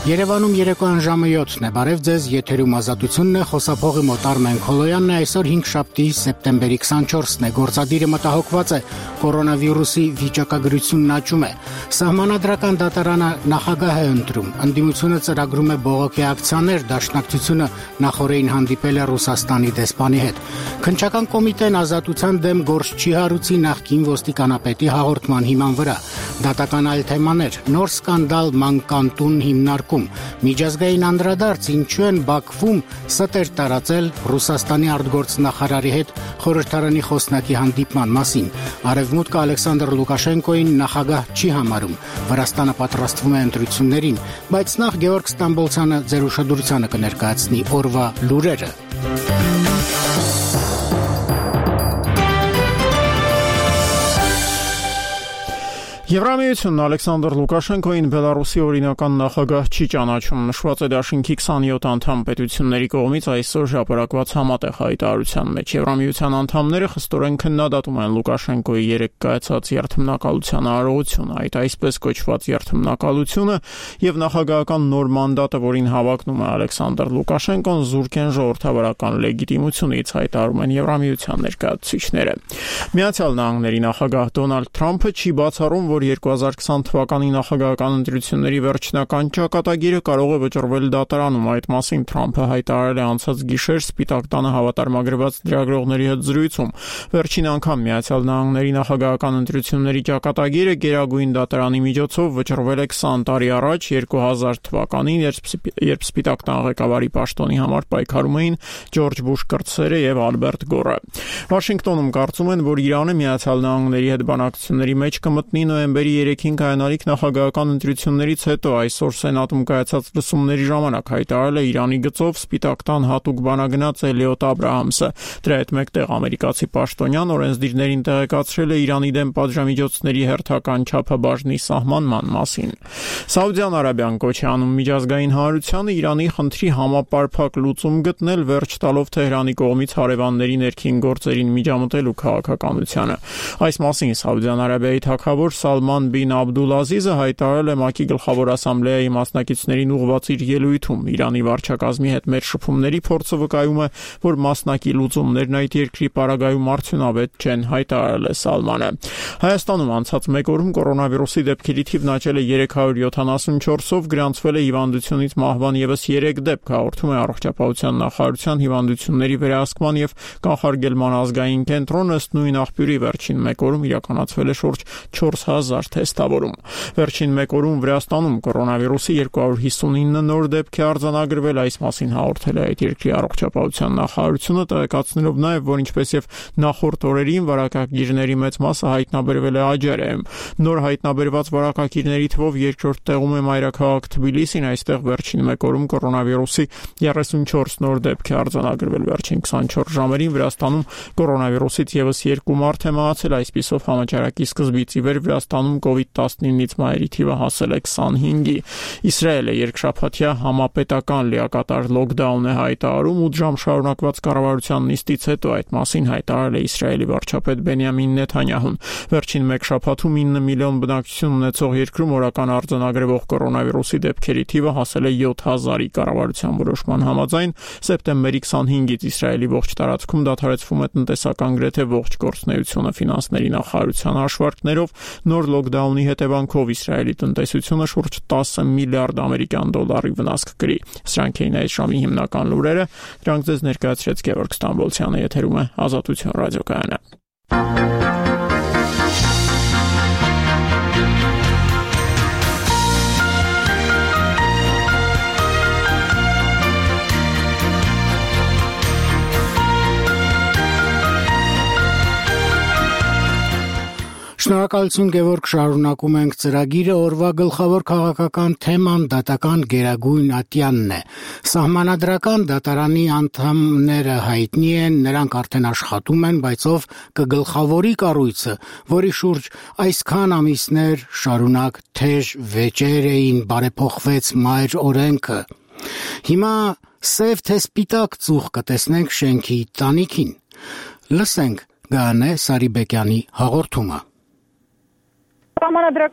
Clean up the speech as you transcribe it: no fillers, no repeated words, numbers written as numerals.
Երևանում երեկոյան ժամը 7-ն է, բարև ձեզ, եթերում ազատությունն է, խոսափողի մոտ Արմեն Քոլոյանն է, այսօր 5-շաբթի սեպտեմբերի 24-ն է, գործադիրը մտահոգված է, կորոնավիրուսի վիճակագրությունն աճում է, սահմանադրական դատարանը նախագահ է ընտրում, ընդդիմությունը ծրագրում է բողոքի ակցիաներ, դաշնակցությունը նախօրեին հանդիպել է Ռուսաստանի դեսպանի հետ, քննչական կոմիտեն ազատության դեմ գործ չի հարուցի նախկին ոստիկանապետի հաղորդման հիման վրա, դատական այլ թեմաներ, նոր սկանդալ մանկանտուն հիմնարկում, միջազգային անդրադարձ ինչու են Բաքվում ստեր տարածել Ռուսաստանի արտգործնախարարի հետ խորհրդարանի խոսնակի հանդիպման մասին, Արևմուտքը Ալեքսանդր Լուկաշենկոին նախագահ չի համարում, Վրաստանը պատրաստվում է ընտրություններին, բայց նախ Գեորգ Ստամբոլցյանը ձեր ուշադրությանը կներկայացնի օրվա լուրերը։ Եվրամիությունն Ալեքսանդր Լուկաշենկոին Բելարուսի օրինական նախագահ չի ճանաչում, նշված է դաշինքի 27 անդամ պետությունների կողմից այսօր հրապարակված համատեղ հայտարարության մեջ։ Եվրամիության անդամները խստորեն քննադատում են Լուկաշենկոյի երեկ կայացած երթմնակալության արարողությունը, այդ այսպես կոչված երթմնակալությունը եւ նախագահական նոր մանդատը, որին հավակնում է Ալեքսանդր Լուկաշենկոն, զուրկ են ժողովրդավարական լեգիտիմությունից, հայտարարում են Եվրամիության ներկայացուցիչները։ Միացյալ Նահանգների նախագահ Դոնալդ Թրամփը չի բացառում, որ 2020 թվականի նախագահական ընտրությունների վերջնական ճակատագիրը կարող է վճռվել դատարանում, այդ մասին Թրամփը հայտարարել է անցած գիշեր Սպիտակ տանը հավատարմագրված լրագրողների հետ զրույցում։ Վերջին անգամ Միացյալ Նահանգների նախագահական ընտրությունների ճակատագիրը Գերագույն դատարանի միջոցով վճռվել է 20 տարի առաջ 2000 թվականին, երբ Սպիտակ տան ղեկավարի պաշտոնի համար պայքարում էին Ջորջ Բուշ կրտսերը եւ Ալբերտ Գորը։ Վաշինգտոնում կարծում են, որ Իրանը Միացյալ Նահանգների հետ բանակցությունների մեջ կմտնի նոյեմբերի 3-ին կայանալիք նախագահական ընտրություններից հետո, այսօր Սենատում կայացած լսումների ժամանակ հայտարարել է Իրանի գծով Սպիտակ տան հատուկ բանագնաց Էլիոտ Աբրահամսը։ Դրա հետ մեկտեղ ամերիկացի պաշտոնյան օրենսդիրներին տեղեկացրել է Իրանի դեմ պատժամիջոցների հերթական չափաբաժնի սահմանման մասին։ Սաուդյան Արաբիան կոչ է անում միջազգային հանրությանը Իրանի խնդրի համապարփակ լուծում գտնել, վերջ տալով Թեհրանի կողմից հարևանների ներքին գործերին միջամտելու քաղաքականությանը։ Այս մասին Սաուդյան Արաբիայի թագավոր Սալման բին Աբդուլազիզը հայտարարել է ՄԱԿ-ի գլխավոր ասամբլեայի մասնակիցներին ուղղված իր ելույթում։ Իրանի վարչակազմի հետ մեր շփումների փորձը վկայում է, որ մասնակի լուծումներն այդ երկրի պարագայում արդյունավետ չեն, հայտարարել է Սալմանը։ Հայաստանում անցած մեկ օրում կորոնավիրուսի դեպքերի թիվն աճել է 374-ով, գրանցվել է հիվանդությունից մահվան ևս 3 դեպք, հաղորդում է Առողջապահության նախարարության հիվանդությունների վերահսկման եւ կանխարգելման ազգային կենտրոնը, ըստ նույն աղբյուրի վերջին մեկ օրում իրականացվել է շուրջ 4000 թեստավորում։ Վերջին մեկ օրում Վրաստանում կորոնավիրուսի 259 նոր դեպք է արձանագրվել, այս մասին հաղորդել է այդ երկրի առողջապահության նախարարությունը, տեղեկացնելով նաև, որ ինչպես եւ նախորդ օրերին վարակագիրների մեծ մասը հայտնաբերվել է Աջարայում։ Նոր հայտնաբերված վարակագիրների թվով երկրորդ տեղում է մայրաքաղաք Թբիլիսին, այստեղ վերջին մեկ օրում կորոնավիրուսի 34 նոր դեպք է արձանագրվել։ Վերջին 24 ժամերին Վրաստանում կորոնավիրուսից ևս 2 մարդ է մահացել, այսպիսով համաճարակի սկզբից ի վեր Վրաստանում COVID-19-ից մահերի թիվը հասել է 25-ի։ Իսրայելը երկշաբաթյա համապետական լիակատար լոկդաուն է հայտարարում 8 ժամ շարունակված կառավարության նիստից հետո, այդ մասին հայտարարել է Իսրայելի վարչապետ Բենյամին Նեթանյահուն։ Վերջին մեկ շաբաթում 9 միլիոն բնակչություն ունեցող երկրում օրական արձանագրվող կորոնավիրուսի դեպքերի թիվը հասել է 7000-ի։ Կառավարության որոշման համաձայն սեպտեմբերի 25-ից Իսրայելի ողջ տարածքում դադարեցվում է տնտեսական գրեթե ողջ գործունեությունը, ֆինանսների նախարարության հաշվարկներով նոր լոկդաունի հետևանքով Իսրայելի տնտեսությունը շուրջ 10 միլիարդ ամերիկյան դոլարի վնաս կկրի։ Սրանք էին այս ժամի հիմնական լուրերը, դրանք ձեզ ներկայացրեց Գեորգ Ստամբոլցյանը, եթերում է Ազատություն ռադիոկայանը։ Շնորհակալություն Գևորգ, շարունակում ենք ծրագիրը, օրվա գլխավոր քաղաքական թեման դատական Գերագույն ատյանն է։ Սահմանադրական դատարանի անդամները հայտնի են, նրանք արդեն աշխատում են, բայց ով կգլխավորի կառույցը, որի շուրջ այսքան ամիսներ շարունակ թեժ վեճեր էին, բարեփոխվեց մայր օրենքը։ Հիմա սև թե սպիտակ ծուխ կտեսնենք շենքի տանիքին։ Լսենք Գանե Սարիբեկյանի հաղորդումը։ Սահմանադրական